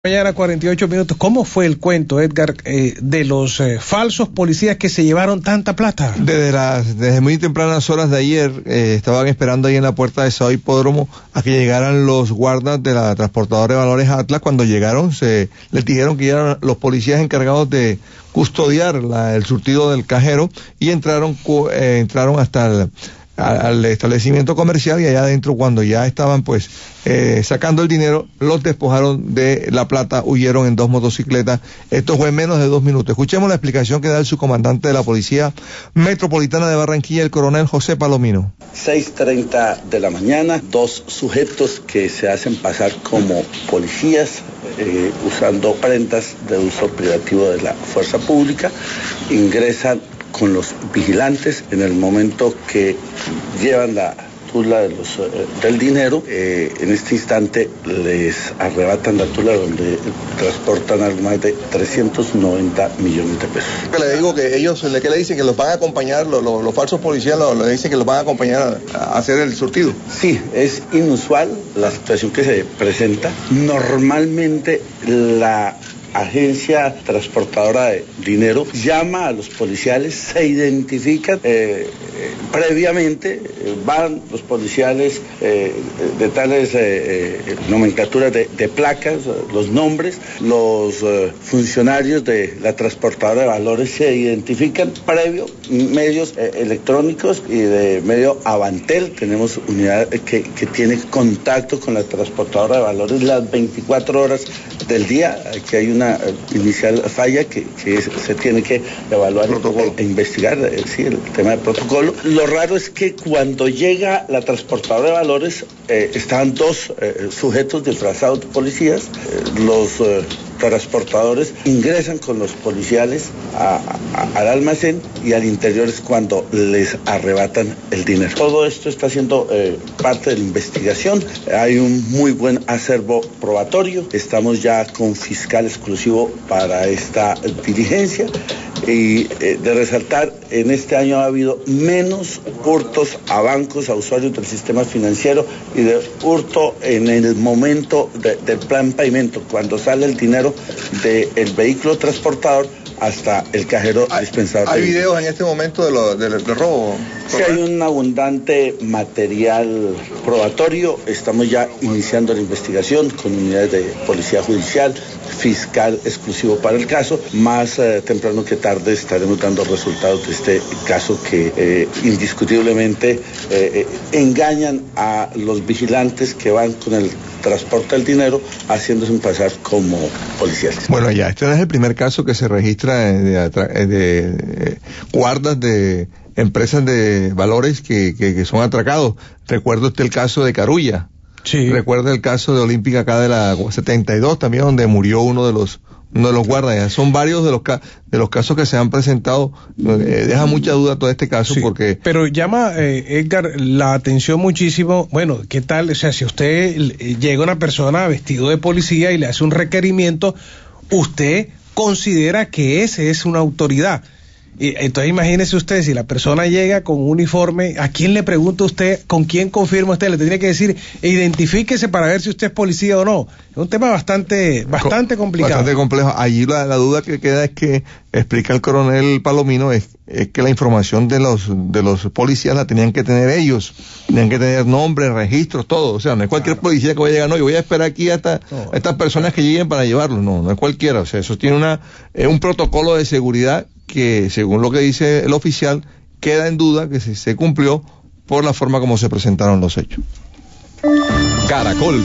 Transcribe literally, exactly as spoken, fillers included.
Mañana cuarenta y ocho minutos. ¿Cómo fue el cuento, Edgar, eh, de los eh, falsos policías que se llevaron tanta plata? Desde las desde muy tempranas horas de ayer eh, estaban esperando ahí en la puerta de Sao Hipódromo a que llegaran los guardas de la transportadora de valores Atlas. Cuando llegaron se les dijeron que eran los policías encargados de custodiar la, el surtido del cajero y entraron eh, entraron hasta el al establecimiento comercial y allá adentro, cuando ya estaban pues eh, sacando el dinero, los despojaron de la plata, huyeron en dos motocicletas. Esto fue en menos de dos minutos. Escuchemos la explicación que da el subcomandante de la Policía Metropolitana de Barranquilla, el coronel José Palomino. seis treinta de la mañana, dos sujetos que se hacen pasar como policías eh, usando prendas de uso privativo de la fuerza pública, ingresan con los vigilantes en el momento que llevan la tula de los, eh, del dinero. Eh, en este instante les arrebatan la tula donde transportan algo más de trescientos noventa millones de pesos. Que le digo que ellos, ¿qué le dicen? Que los van a acompañar, los, los, los falsos policías lo, le dicen que los van a acompañar a, a hacer el surtido. Sí, es inusual la situación que se presenta. Normalmente la agencia transportadora de dinero llama a los policiales, se identifican eh, eh, previamente, eh, van los policiales eh, de tales eh, eh, nomenclaturas de, de placas, los nombres, los eh, funcionarios de la transportadora de valores se identifican previo, medios eh, electrónicos y de medio Avantel. Tenemos unidad que, que tiene contacto con la transportadora de valores las veinticuatro horas del día. Aquí hay una una inicial falla que, que es, se tiene que evaluar e investigar, eh, sí, el tema del protocolo. Lo raro es que cuando llega la transportadora de valores eh, estaban dos eh, sujetos disfrazados de policías. Eh, los eh, transportadores ingresan con los policiales a, a, al almacén y al interior es cuando les arrebatan el dinero. Todo esto está siendo eh, parte de la investigación. Hay un muy buen acervo probatorio. Estamos ya con fiscal exclusivo para esta diligencia. Y eh, de resaltar, en este año ha habido menos hurtos a bancos, a usuarios del sistema financiero y de hurto en el momento de, del plan pavimento, cuando sale el dinero del vehículo transportador hasta el cajero ¿Hay, dispensador. ¿Hay videos en este momento de, lo, de, de robo? Sí, hay un abundante material probatorio. Estamos ya iniciando la investigación con unidades de policía judicial, fiscal exclusivo para el caso. Más eh, temprano que tarde estaremos dando resultados de este caso que eh, indiscutiblemente eh, eh, engañan a los vigilantes que van con el transporte del dinero haciéndose pasar como policías. Bueno, ya, este no es el primer caso que se registra de, de, de, de guardas de empresas de valores que, que, que son atracados. Recuerdo usted el caso de Carulla. Sí. Recuerda el caso de Olímpica acá de la setenta y dos también, donde murió uno de los uno de los guardas. Son varios de los de los casos que se han presentado. Eh, deja mucha duda todo este caso, sí, porque pero llama eh, Edgar la atención muchísimo. Bueno, ¿qué tal? O sea, si usted llega una persona vestido de policía y le hace un requerimiento, usted considera que ese es una autoridad. Y entonces imagínese usted, si la persona llega con un uniforme, ¿a quién le pregunta usted? ¿Con quién confirma usted? Le tiene que decir, identifíquese para ver si usted es policía o no. Es un tema bastante bastante complicado. Bastante complejo. Allí la, la duda que queda es que, explica el coronel Palomino, es, es que la información de los de los policías la tenían que tener ellos. Tenían que tener nombres, registros, todo. O sea, no es cualquier claro. policía que vaya a llegar, no, yo voy a esperar aquí hasta no, a estas personas que lleguen para llevarlos. No, no es cualquiera. O sea, eso tiene una eh, un protocolo de seguridad que, según lo que dice el oficial, queda en duda que si se cumplió por la forma como se presentaron los hechos. Caracol